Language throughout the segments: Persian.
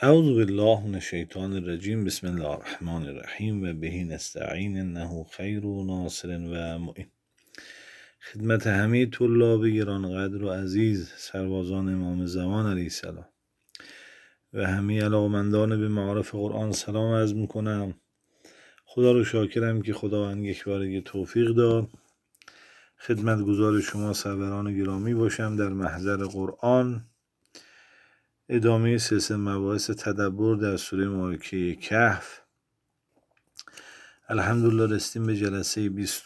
اعوذ بالله من الشیطان الرجیم. بسم الله الرحمن الرحیم و به نستعین انه خیر و ناصر و معین. خدمت همه طلاب گرانقدر و عزیز، سربازان امام زمان علیه السلام و همه علاقمندان به معارف قرآن سلام عرض میکنم. خدا رو شاکرم که خداوند یک باره توفیق داد خدمتگزار شما سروران گرامی باشم در محضر قرآن. ادامه سلسله مباحث تدبر در سوره مبارکه کهف. الحمدلله رسیدیم به جلسه 20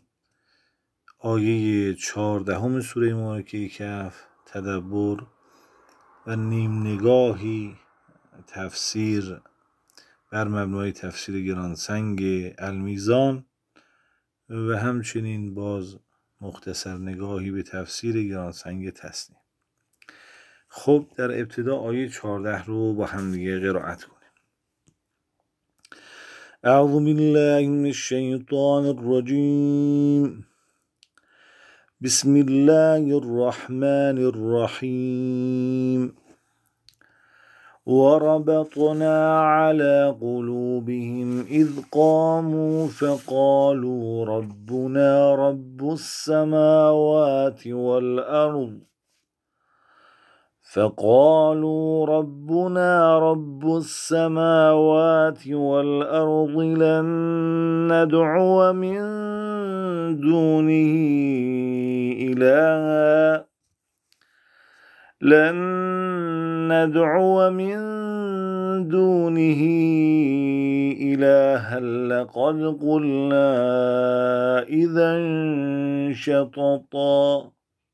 آیه 14 سوره مبارکه کهف. تدبر و نیم نگاهی تفسیر بر مبنای تفسیر گرانسنگ المیزان و همچنین باز مختصر نگاهی به تفسیر گرانسنگ تسنیم. خب در ابتدا آیه 14 رو با هم دیگه قرائت کنیم. اعوذ بالله من الشیطان الرجیم. بسم الله الرحمن الرحیم. وربطنا على قلوبهم إذ قاموا فقالوا ربنا رب السماوات والأرض لن ندعو من دونه إلها لقد قلنا إذا شططا.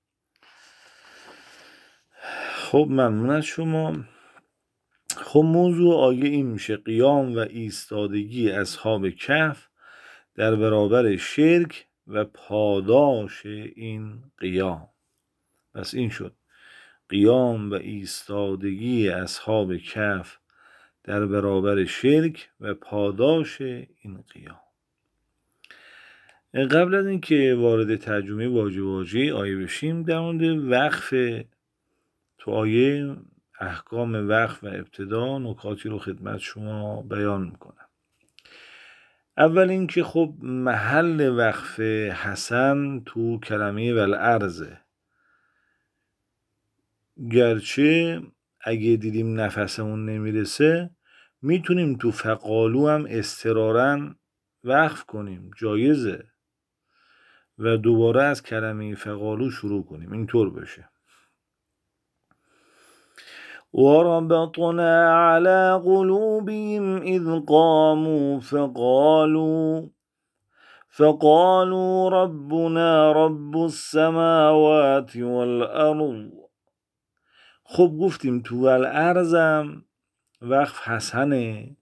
خب ممنون از شما. خب موضوع آیه این میشه: قیام و ایستادگی اصحاب کهف در برابر شرک و پاداش این قیام. پس این شد قیام و ایستادگی اصحاب کهف در برابر شرک و پاداش این قیام. قبل از اینکه وارد ترجمه واژه آیه بشیم، در مورد وقف تو آیه، احکام وقف و ابتدا نکاتی رو خدمت شما بیان میکنم. اول اینکه خب محل وقف حسن تو کلمه والارضه، گرچه اگه دیدیم نفسمون نمیرسه میتونیم تو فقالو هم اضطرارا وقف کنیم، جایزه، و دوباره از کلمه فقالو شروع کنیم، اینطور بشه. وربطنا على قلوبهم إذ قاموا فقالوا ربنا رب السماوات والأرض. خب گفتیم تو الارضم وقف حسنه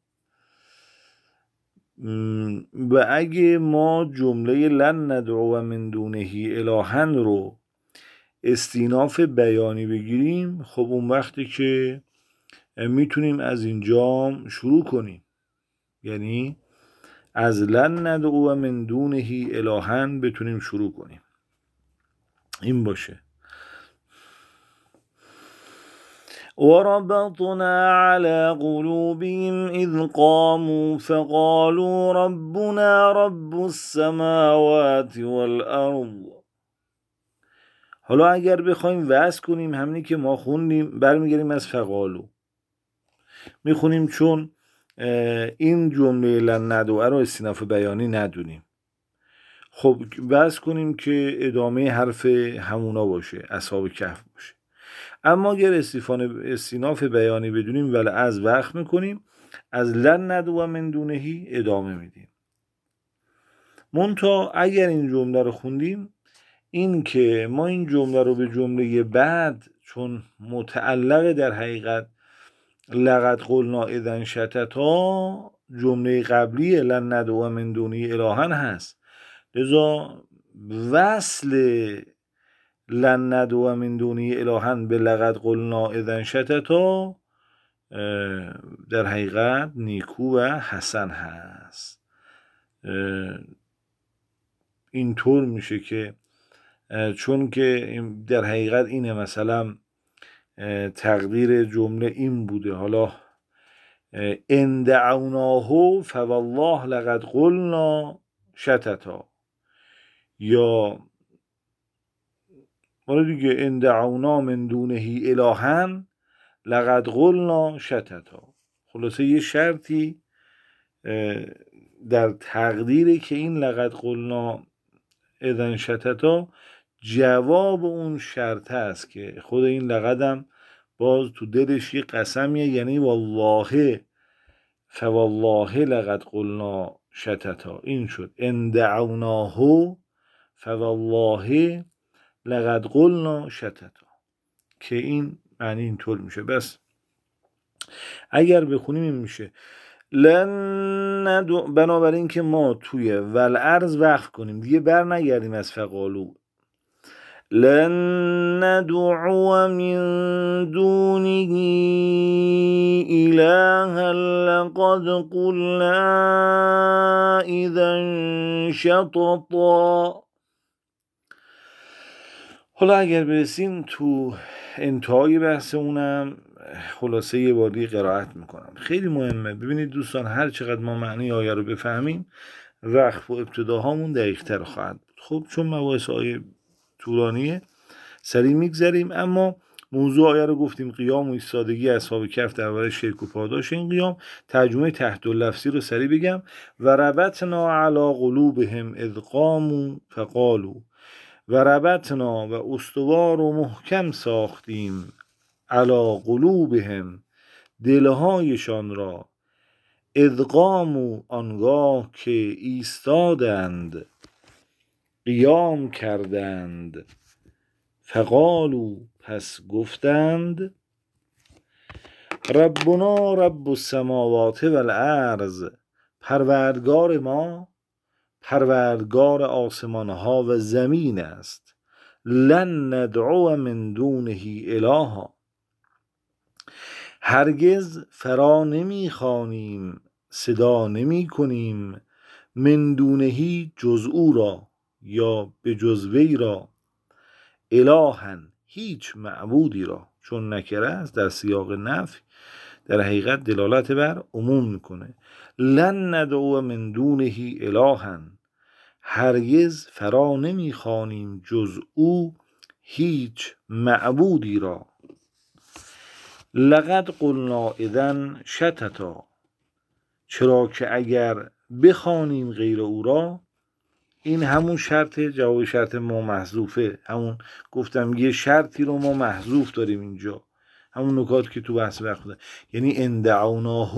و اگه ما جمله لن ندعو من دونه الها رو استیناف بیانی بگیریم، خب اون وقتی که میتونیم از اینجا شروع کنیم، یعنی از لن ندعو من دونه الها بتونیم شروع کنیم. این باشه. وربطنا على قلوبهم إذ قاموا فقالوا ربنا رب السماوات والأرض. حالا اگر بخوایم وصل کنیم همینی که ما خوندیم، برمیگردیم از فقالو میخونیم، چون این جمله لن ندعو رو استیناف بیانی ندونیم. خب وصل کنیم که ادامه حرف همونا باشه، اصحاب کهف باشه. اما اگر استیناف بیانی بدونیم ولی از وقت میکنیم، از لن ندعو من دونه ادامه میدیم. منتها اگر این جمله رو خوندیم، این که ما این جمله رو به جمله بعد، چون متعلق در حقیقت لقد قلنا اذا شططا، جمله قبلی لن ندعو من دونه الها هست، لذا وصل لن ندعو من دونه الها به لقد قلنا اذا شططا در حقیقت نیکو و حسن هست. اینطور میشه که چون که در حقیقت اینه، مثلا تقدیر جمله این بوده، حالا ان دعوناه فوالله لقد قلنا شتتا، یا دیگه ان دعونا من دونه الها لقد قلنا شتتا. خلاصه یه شرطی در تقدیره که این لقد قلنا اذن شتتا جواب اون شرط است که خود این لقدم باز تو دلش یه قسمیه، یعنی والله فوالله لقد قلنا شتتا. این شد ان دعوناه فوالله لقد قلنا شتتا، که این معنی اینطور میشه. بس اگر بخونیم این میشه بنابراین که ما توی والارض وقف کنیم، دیگه بر نگردیم از فقالو. لن ندعو من دونه إلها لقد قلنا اذا شططا. حالا اگر برسیم تو انتهای بحث اونم خلاصه یه باری قرائت میکنم، خیلی مهمه. ببینید دوستان، هر چقدر ما معنی آیه رو بفهمیم وقف و ابتداهامون دقیق‌تر خواهد بود. خب چون مباحث آیه طولانیه سریع میگذریم، اما موضوع آیه رو گفتیم، قیام و ایستادگی اصحاب کهف درباره شرک و پاداش این قیام. ترجمه تحت اللفظی رو سریع بگم: و ربطنا علی قلوبهم اذ قاموا فقالوا، و ربطنا و استوار و محکم ساختیم علی قلوبهم دلهایشان را، اذ قاموا آنگاه که ایستادند، قیام کردند، فقالوا پس گفتند، ربنا رب السماوات والارض، پروردگار ما پروردگار آسمان ها و زمین است، لن ندعو من دونه الها، هرگز فرا نمی خوانیم، صدا نمی کنیم، من دونهی جز او را یا به جز وی را، الها هیچ معبودی را. چون نکره است در سیاق نفی در حقیقت دلالت بر عموم میکنه. لن ندعو من دونه الها، هرگز فرا نمی خوانیم جز او هیچ معبودی را. لقد قلنا اذن شتتا، چرا که اگر بخوانیم غیر او را، این همون شرط، جواب شرط ما محذوفه. همون گفتم یه شرطی رو ما محذوف داریم اینجا، همون نکات که تو بحث وقت ده. یعنی ان دعوناه،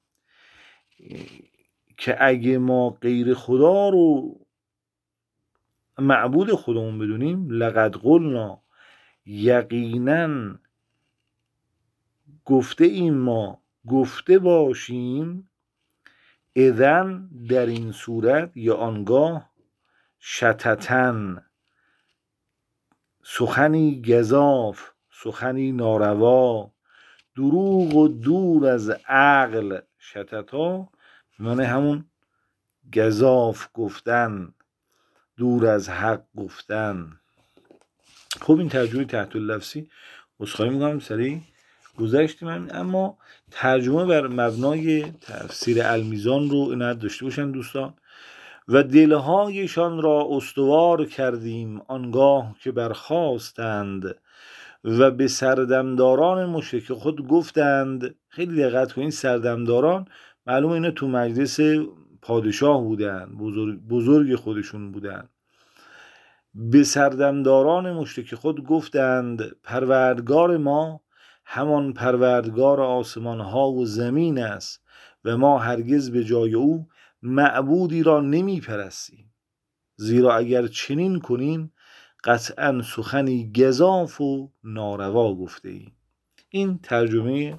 که اگه ما غیر خدا رو معبود خودمون بدونیم، لقد قلنا یقینا گفته ایم، ما گفته باشیم، اذن در این صورت یا آنگاه، شتتن سخنی گزاف، سخنی ناروا، دروغ و دور از عقل. شتتا معنی همون گزاف گفتن، دور از حق گفتن. خب این ترجمه تحت اللفظی عذرخواهی میکنم سریع گذشتیم، اما ترجمه بر مبنای تفسیر المیزان رو عنایت داشته باشن دوستان. و دلهایشان را استوار کردیم آنگاه که برخاستند و به سردمداران مشرک خود گفتند. خیلی دقت کنین، سردمداران معلومه اینا تو مجلس پادشاه بودن، بزرگ خودشون بودن. به سردمداران مشرک خود گفتند پروردگار ما همان پروردگار آسمان ها و زمین است و ما هرگز به جای او معبودی را نمی پرستیم، زیرا اگر چنین کنیم قطعا سخنی گزاف و ناروا گفته ایم. این ترجمه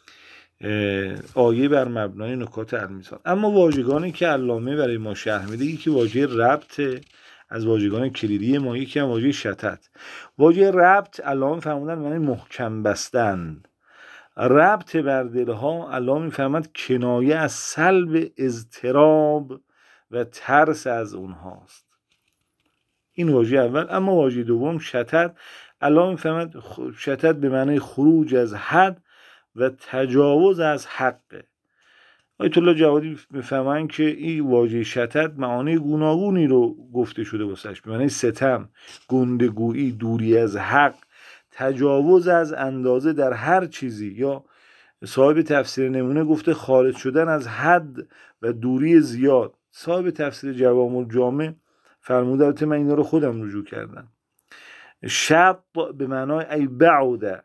آیه بر مبنای نکات المیزان. اما واژگانی که علامه برای ما شرح میده، یکی واژه ربط از واژگان کلیدی ما، یکی هم واژه شتت. واژه ربط علامه فرمودن معنی محکم بستن. ربط بر دلها علامه میفرماد کنایه از سلب اضطراب و ترس از اونهاست. این واژه اول. اما واژه دوم شتت، علامه میفرماد شتت به معنی خروج از حد و تجاوز از حق. آیت الله جوادی میفهمن که این واژه شتت معانی گوناگونی رو گفته شده واسش، به معنی ستم، گندگویی، دوری از حق، تجاوز از اندازه در هر چیزی، یا صاحب تفسیر نمونه گفته خارج شدن از حد و دوری زیاد. صاحب تفسیر جوامع الجامع فرموده، البته من اینا رو خودم رجوع کردم، شط به معنای ای بعوده.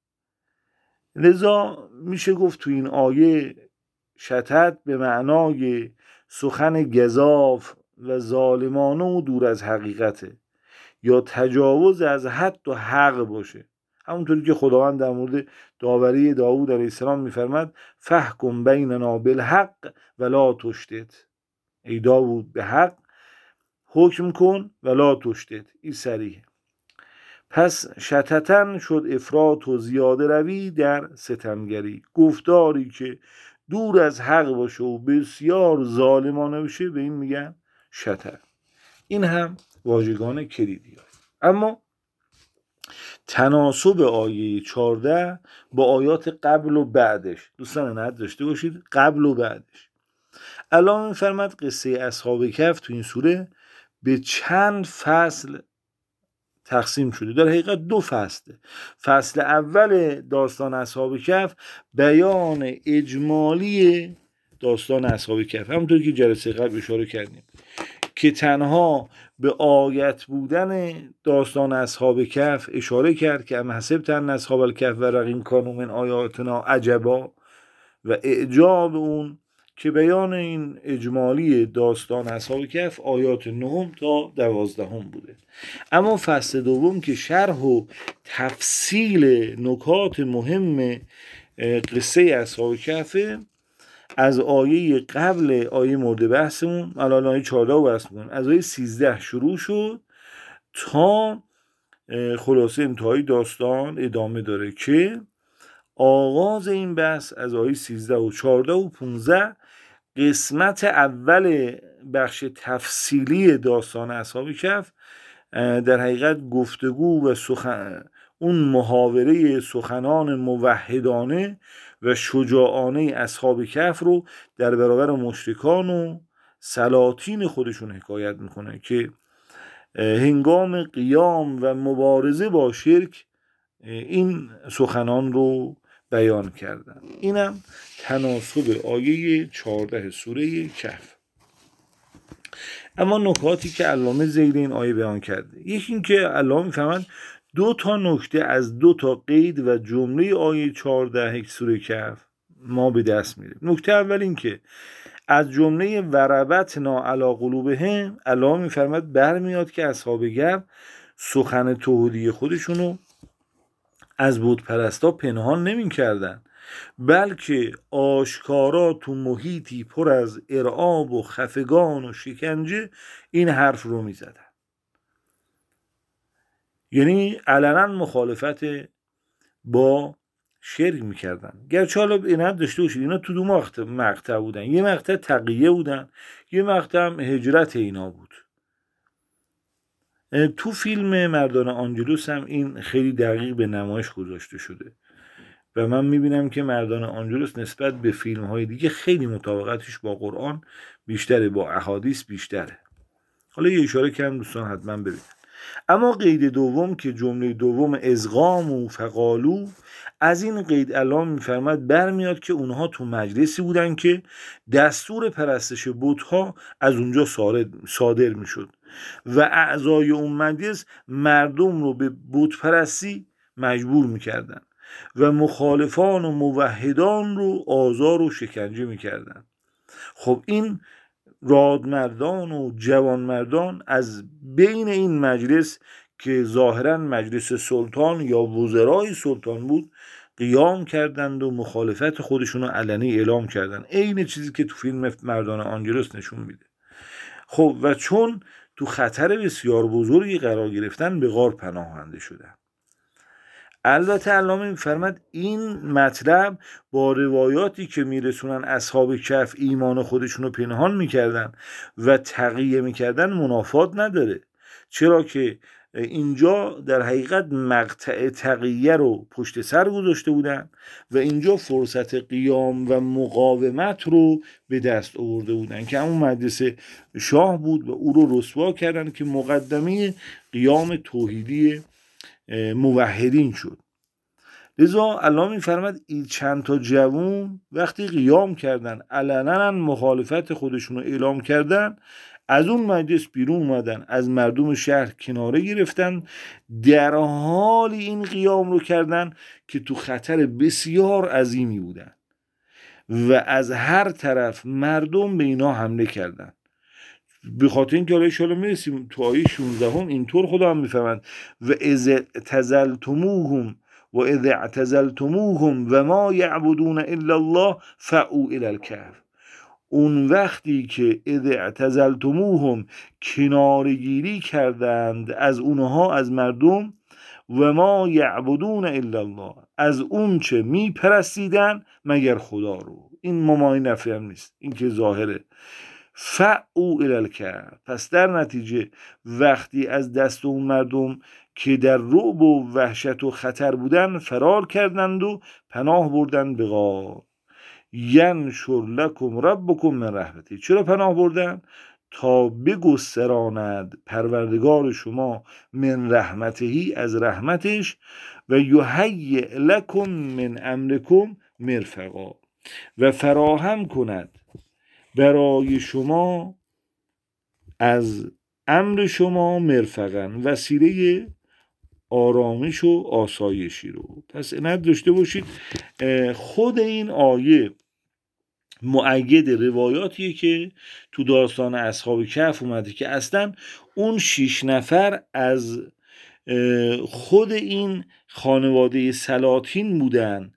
لذا میشه گفت تو این آیه شتت به معنای سخن گزاف و ظالمانه و دور از حقیقته، یا تجاوز از حد و حق باشه. همونطوری که خداوند در مورد داوری داوود علیه السلام میفرماد فحکم بیننا بالحق ولا تشتت، ای داوود به حق حکم کن ولا تشتت. این صریحه. پس شتتن شد افراط و زیاده روی در ستمگری، گفتاری که دور از حق باشه و بسیار ظالمانه باشه، به این میگن شتت. این هم واژگان کلیدی هست. اما تناسب آیه 14 با آیات قبل و بعدش، دوستان عنایت داشته باشید، قبل و بعدش. الان میفرماد قصه اصحاب کهف تو این سوره به چند فصل تقسیم شده. در حقیقت دو فصله. فصل اول داستان اصحاب کهف بیان اجمالی داستان اصحاب کهف، همونطور که جلسه قبل اشاره کردیم که تنها به آیت بودن داستان اصحاب کهف اشاره کرد که ام حسبت ان اصحاب الکهف و رقیم کانوا من آیاتنا عجبا، و اعجاب اون که بیان این اجمالی داستان اصحاب کهف آیات 9 تا 12 بوده. اما فصل دوم که شرح و تفصیل نکات مهم قصه اصحاب کهف، از آیه قبل آیه مورد بحثمون، الان آیه 14 رو بحث می‌کنیم، از آیه 13 شروع شد تا خلاصه انتهای داستان ادامه داره که آغاز این بحث از آیه 13 و 14 و 15 قسمت اول بخش تفصیلی داستان اصحاب کهف در حقیقت گفتگو و اون محاوره سخنان موحدانه و شجاعانه اصحاب کهف رو در برابر مشرکان و سلاطین خودشون حکایت میکنه که هنگام قیام و مبارزه با شرک این سخنان رو بیان کردن. اینم تناسب آیه 14 سوره کهف. اما نکاتی که علامه زیر این آیه بیان کرده، یکی این که علامه میفهمند دو تا نکته از دو تا قید و جمله آیه 14 سوره کهف ما به دست میاریم. نکته اول این که از جمله وربطنا علی قلوبهم علامه میفرماد برمیاد که اصحاب کهف سخن توحیدی خودشونو از بت پرستا پنهان نمی کردن، بلکه آشکارا تو محیطی پر از ارعاب و خفگان و شکنجه این حرف رو می زدن. یعنی علنا مخالفت با شرک می کردن. گرچه حالا اینا داشته باشید اینا تو دو مقطع بودن، یه مقطع تقیه بودن، یه مقطع هم هجرت اینا بود. تو فیلم مردان آنجلوس هم این خیلی دقیق به نمایش گذاشته شده و من میبینم که مردان آنجلوس نسبت به فیلم های دیگه خیلی مطابقتش با قرآن بیشتره، با احادیث بیشتره. حالا یه اشاره کردم دوستان حتما ببینن. اما قید دوم که جمله دوم ازغام و فقالو، از این قید علامه میفرماد برمیاد که اونها تو مجلسی بودن که دستور پرستش بت‌ها از اونجا صادر میشد و اعضای اون مجلس مردم رو به بت پرستی مجبور میکردن و مخالفان و موحدان رو آزار و شکنجه میکردن. خب این رادمردان و جوانمردان از بین این مجلس که ظاهرا مجلس سلطان یا وزرای سلطان بود قیام کردند و مخالفت خودشون رو علنی اعلام کردند، عین چیزی که تو فیلم مردان آنجلوس نشون میده. خب و چون تو خطر بسیار بزرگی قرار گرفتن به غار پناهنده شدن. البته علامه میفرماد این مطلب با روایاتی که میرسونن اصحاب کهف ایمان خودشونو پنهان میکردن و تقیه میکردن منافات نداره، چرا که اینجا در حقیقت مقطع تقیه رو پشت سر گذاشته بودن و اینجا فرصت قیام و مقاومت رو به دست آورده بودن که همون مجلس شاه بود و او رو رسوا کردن که مقدمه قیام توحیدی موحدین شد. لذا الله می‌فرماد این چند تا جوون وقتی قیام کردن علنا مخالفت خودشون رو اعلام کردن، از اون مجلس بیرون اومدن، از مردم شهر کناره گرفتن، در حال این قیام رو کردن که تو خطر بسیار عظیمی بودن و از هر طرف مردم به اینا حمله کردن. به خاطر اینکه حالا ان میرسیم تو آیه 16 اینطور خدا هم میفهمند و اذ اعتزلتموهم و اذ اعتزلتموهم و ما یعبدون الا الله فاو الی الکهف. اون وقتی که اذ اعتزلتموهم کنارگیری کردند از اونها، از مردم، و ما یعبدون الا الله، از اون چه میپرستیدن مگر خدا رو. این ممای نفی هم نیست، این که ظاهره. فاو الی الکهف، پس در نتیجه وقتی از دست اون مردم که در رعب و وحشت و خطر بودن فرار کردند و پناه بردن به غار، ینشر لکم ربکم من رحمته. چرا پناه بردن؟ تا بگستراند پروردگار شما من رحمتهی، از رحمتش، و یهیئ لکم من امرکم مرفقا، و فراهم کند برای شما از امر شما مرفقا، وسیله آرامش و آسایشی رو. پس اینت داشته باشید خود این آیه مؤید روایاتیه که تو داستان اصحاب کهف اومده که اصلا اون 6 نفر از خود این خانواده سلاطین بودن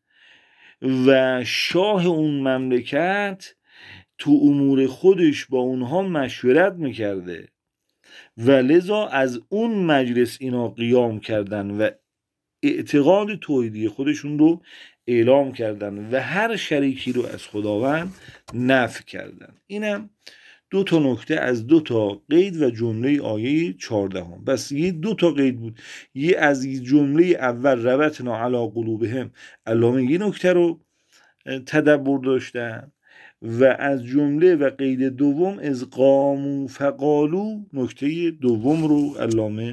و شاه اون مملکت تو امور خودش با اونها مشورت میکرده و لذا از اون مجلس اینا قیام کردن و اعتقاد توحیدی خودشون رو اعلام کردن و هر شریکی رو از خداوند نفی کردن. اینم 2 تا نکته از 2 تا قید و جمله آیه 14. بس یه 2 تا قید بود. یه از جمله اول ربطنا علی قلوبهم، علامه یه نکته رو تدبر داشتن و از جمله و قید دوم از قاموا فقالوا، نکته دوم رو علامه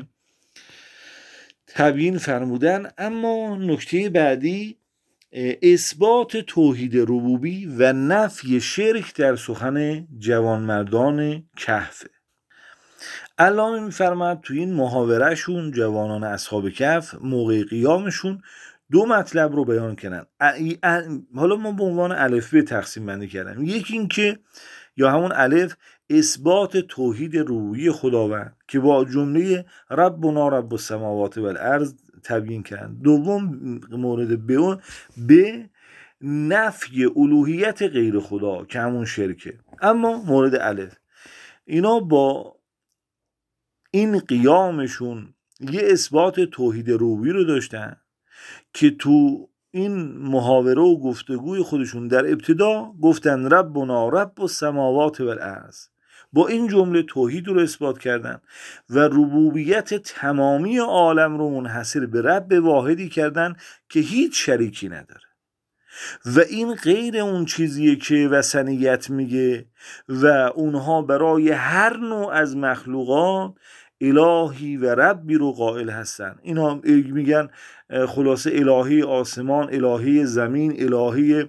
تبیین فرمودن. اما نکته بعدی اثبات توحید ربوبی و نفی شرک در سخن جوانمردان کهف. علامه میفرماد تو این محاوره شون جوانان اصحاب کهف موقع قیامشون 2 مطلب رو بیان کردن. حالا ما به عنوان الف ب تقسیم بندی کردم. یکی این که یا همون الف اثبات توحید ربوبی خداوند که با جمله ربنا رب السماوات والارض تبیین کردن. دوم مورد به نفی الوهیت غیر خدا که همون شرکه. اما مورد الف اینا با این قیامشون یه اثبات توحید ربوبی رو داشتن که تو این محاوره و گفتگوی خودشون در ابتدا گفتن ربنا رب السماوات والارض، با این جمله توحید رو اثبات کردن و ربوبیت تمامی عالم رو منحصر به رب واحدی کردن که هیچ شریکی نداره و این غیر اون چیزیه که وثنیت میگه و اونها برای هر نوع از مخلوقات الهی و ربی رو قائل هستن. اینا میگن خلاصه الهی آسمان، الهی زمین، الهی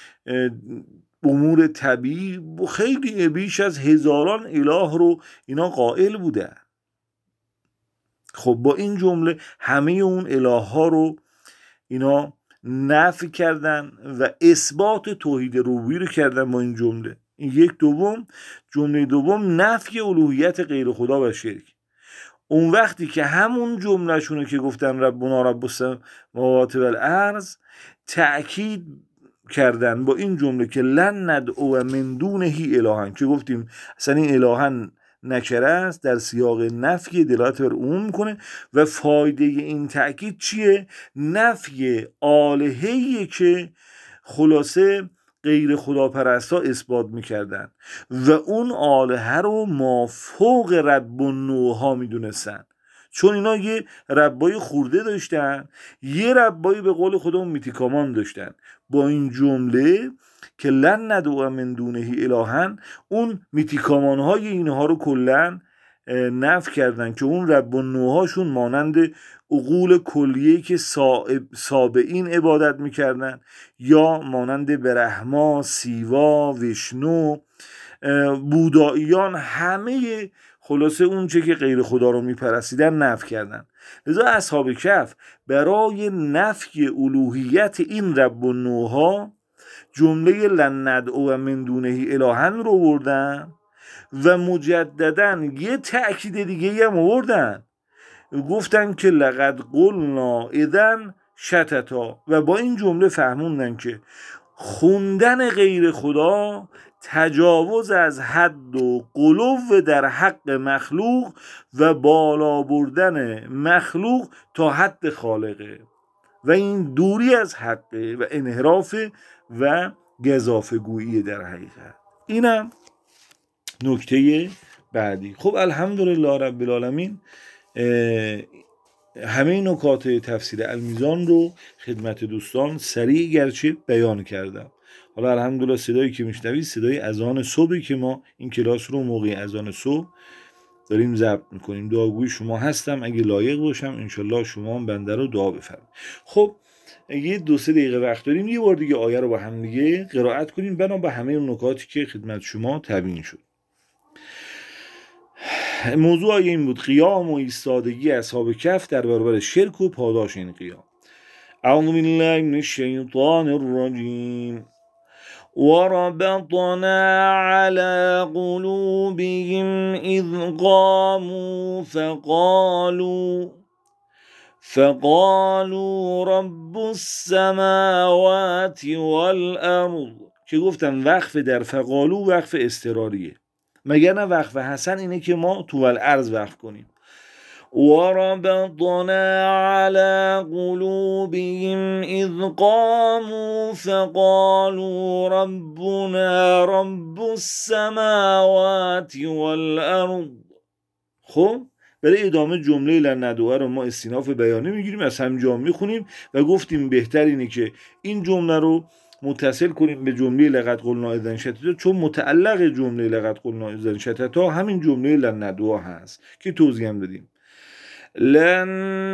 امور طبیعی، خیلی بیش از 1000 اله رو اینا قائل بودن. خب با این جمله همه اون اله ها رو اینا نفی کردن و اثبات توحید ربوبی رو کردن با این جمله. این یک. دوم، جمله دوم نفی الوهیت غیر خدا و شرک. اون وقتی که همون جمله شونه که گفتن ربنا رب السماوات والارض تأکید کردن با این جمله که لن ندعو من دونه الها، که گفتیم اصلا این الها نکره است در سیاق نفی دلالت بر عموم کنه و فایده این تأکید چیه؟ نفی آلهه‌ای که خلاصه غیر خداپرستا اثبات میکردن و اون آلهه رو مافوق رب و نوها میدونستن. چون اینا یه ربای خورده داشتن، یه ربایی به قول خودمون میتیکامان داشتن. با این جمله که لن ندعو من دونه الهن، اون میتیکامان های اینها رو کلن نفی کردن که اون رب النوع‌هاشون مانند عقول کلیه‌ای که سابعین عبادت میکردن یا مانند برهما، سیوا، ویشنو، بوداییان، همه خلاصه اون چه که غیر خدا رو میپرستیدن نفی کردن. لذا اصحاب کهف برای نفی الوهیت این رب النوع‌ها جمله لن ندعو من دونه الهن رو آوردن و مجدداً یه تأکید دیگه هم آوردن، گفتن که لقد قلنا اذن شتتا، و با این جمله فهموندن که خوندن غیر خدا تجاوز از حد و غلو در حق مخلوق و بالا بردن مخلوق تا حد خالقه و این دوری از حقه و انحراف و گزافه گویی در حقیقت. اینم نکته بعدی. خب الحمدلله رب العالمین، همه نکات تفسیر المیزان رو خدمت دوستان سریع گرچه بیان کردم. حالا الحمدلله صدایی که میشنوید صدای اذان صبحی که ما این کلاس رو موقع اذان صبح داریم ضبط میکنیم. دعاگوی شما هستم، اگه لایق باشم انشالله شما هم بنده رو دعا بفرمایید. خب یه 2-3 دقیقه وقت داریم، یه بار دیگه آیه رو با هم دیگه قرائت کنیم بنا به همه اون نکاتی که خدمت شما تبیین شد. موضوع آیه این بود: قیام و ایستادگی اصحاب کهف در برابر شرک و پاداش این قیام. اعوذ بالله من الشیطان الرجیم. وربطنا على قلوبهم اذ قاموا فقالوا رب السماوات والارض، که گفتن وقف در فقالو وقف اضطراریه، مگر نه وقف حسن اینه که ما تو الارض وقف کنیم. وربطنا على قلوبهم اذ قاموا فقالوا ربنا رب السماوات والارض. خب برای ادامه جمله لن ندعو رو ما استیناف بیانی میگیریم، از همجا میخونیم و گفتیم بهتر اینه که این جمله رو متصل کنیم به جمله لقد قلنا اذن شتتا، چون متعلق جمله لقد قلنا اذن شتتا همین جمله لن ندعو هست که توضیح هم دادیم. لن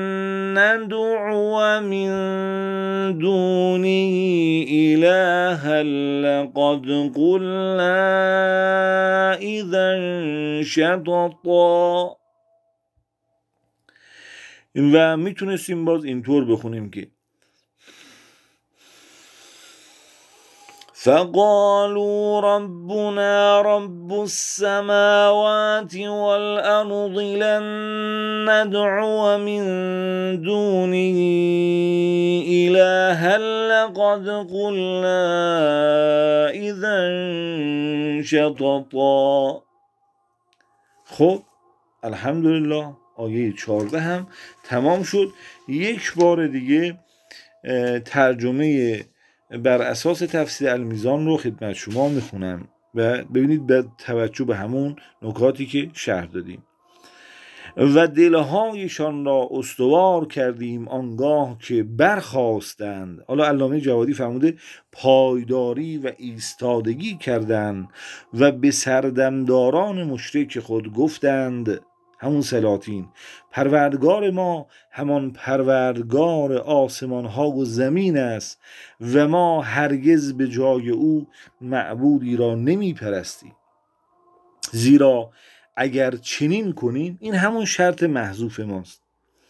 ندعو من دونه إلها لقد قلنا اذن شططا. و میتونستیم باز اینطور بخونیم که فقالوا ربنا رب السماوات والأرض لن ندعو من دونه إلها لقد قلنا إذا شططا. خب الحمدلله آیه 14 هم تمام شد. یک بار دیگه ترجمه بر اساس تفسیر المیزان رو خدمت شما میخونم و ببینید به توجه به همون نکاتی که شرح دادیم. و دلهایشان را استوار کردیم آنگاه که برخاستند. حالا علامه جوادی فرموده پایداری و ایستادگی کردند و به سردمداران مشرک خود گفتند، همون سلاطین، پروردگار ما همان پروردگار آسمان ها و زمین است و ما هرگز به جای او معبودی را نمی پرستیم. زیرا اگر چنین کنیم، این همون شرط محذوف ماست،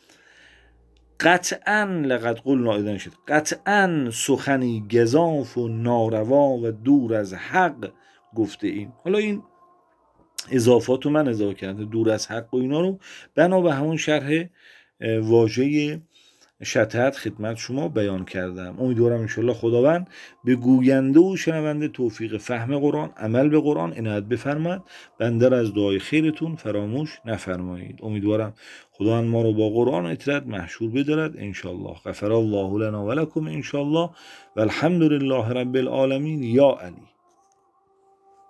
قطعاً لقد قلنا اذن شد، قطعاً سخنی گزاف و ناروا و دور از حق گفته ایم. حالا این اضافات رو من اضافه کردم، دور از حق و اینا رو بنا به همون شرح واژه شتت خدمت شما بیان کردم. امیدوارم انشالله خداوند به گوینده و شنونده توفیق فهم قرآن، عمل به قرآن عنایت بفرماید. بنده را از دعای خیرتون فراموش نفرمایید. امیدوارم خداوند ما رو با قرآن اطرد محشور بدارد انشالله. غفر الله لنا و لکم انشالله و الحمد لله رب العالمین. یا علی.